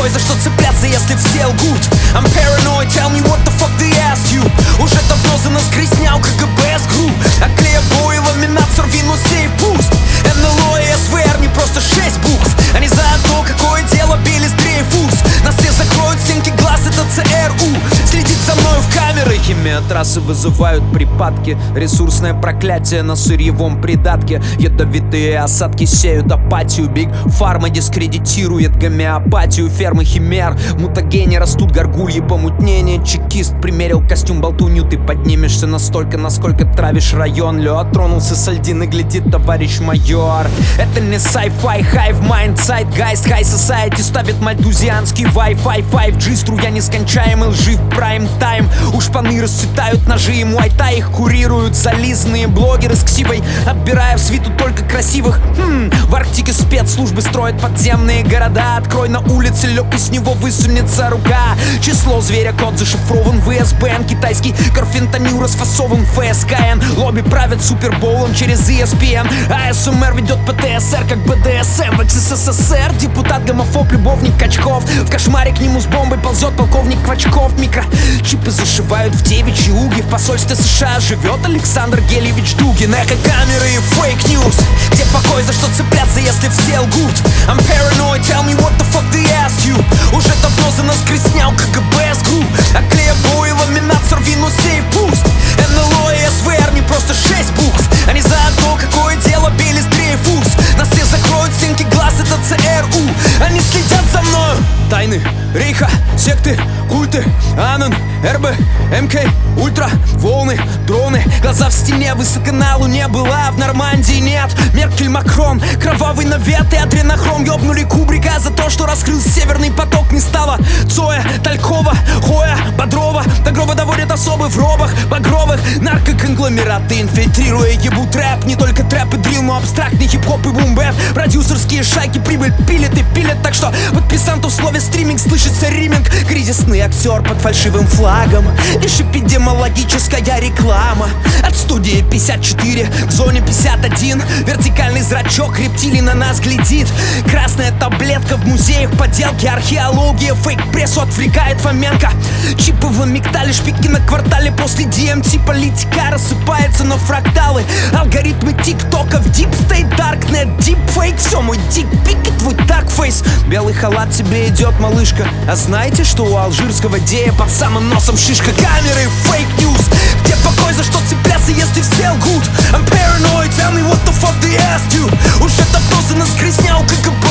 покой, за что цепляться, если все лгут? I'm paranoid, tell me what the fuck they asked you. Уже давно за нас грязнял КГБ с ГРУ. Оклея бой, ламинатор, вину сейф пуст. НЛО и СВР не просто 6 букв. Они за то, какое дело Белис Дрейфус. Нас все закроют стенки глаз, это ЦРУ. Следит за мной в камеры. Химия трассы вызывают припадки. Ресурсное проклятие на сырьевом придатке. Ядовитые осадки сеют апатию. Биг фарма дискредитирует гомеопатию. Фермы химер, мутагене растут горгульи. Помутнение, чекист примерил костюм болтунью. Ты поднимешься настолько, насколько травишь район. Лед тронулся со льдин и глядит товарищ майор. Это не sci-fi, hive mind, zeitgeist, high society. Ставит мальтузианский Wi-Fi, 5G. Струя нескончаемый, лжи в прайм-тайм. У шпаны расцветают ножи и муай-тай. Их курируют зализанные блогеры с ксивой, отбирая в свиту только красивых. В Арктике спецслужбы строят подземные города. Открой на улице лёг, и с него высунется рука. Число зверя, код зашифрован в ИСБН. Китайский карфентанил расфасован в ФСКН. Лобби правят супербоулом через ESPN. АСМР ведет ПТСР как БДСМ. В СССР депутат гомофоб, любовник Качков. В кошмаре к нему с бомбой ползет полковник Квачков. Микрочипы зашивают в девичьи уги. В посольстве США живет Александр Гелевич Дугин. Эко-камеры и фейк-ньюс. Где покой, за что цепляться, если все лгут? I'm paranoid, tell me what the fuck they asked you. Уже давно за нас грязнял КГБ с ГРУ. Оклея бой, ламинатор, вину сейф пуст. НЛО и СВР не просто 6 букв. Они за то, какое дело Белис Дрейфус. Нас все закроют стенки глаз, это ЦРУ. Они следят за мною. Тайны рейха, секты, культы, Анан, РБ, МК, ультра, волны, дроны. Глаза в стене, высоко на луне была, в Нормандии нет. Меркель, Макрон, кровавый навет и адренохром. Ёбнули Кубрика за то, что раскрыл Северный поток. Не стало Цоя, Талькова, Хоя, Бодрова. До гроба доводят особы в робах багровых. Наркоконгломераты, инфильтрируя ебут рэп. Не только трэп и дрил, но абстрактный хип-хоп и бум-бэп. Продюсерские шайки прибыль пилят и пилят. Так что подписанту в слове стриминг слышится риминг. Кризисный актер под фальшивым флагом. Лишь эпидемиологическая реклама. От студии 54 к зоне 51. Вертикальный зрачок рептилий на нас глядит. Красная таблетка в музеях, подделки, археология. Фейк-прессу отвлекает Фоменко. Чипы в амигдале, шпики на квартале. После DMT политика рассыпается на фракталы. Алгоритмы тиктоков, дипстейт, даркнет, дипфейк. Все мой дикпик и твой даркфейс. Белый халат тебе идет, малышка. А знаете, что у алжирского дея под самым носом шишка? Камеры, фейк-ньюс. Где покой, за что цепляться, если все лгут? I'm paranoid, tell me what the fuck they asked you. Уже давно за нас грязнял КГБ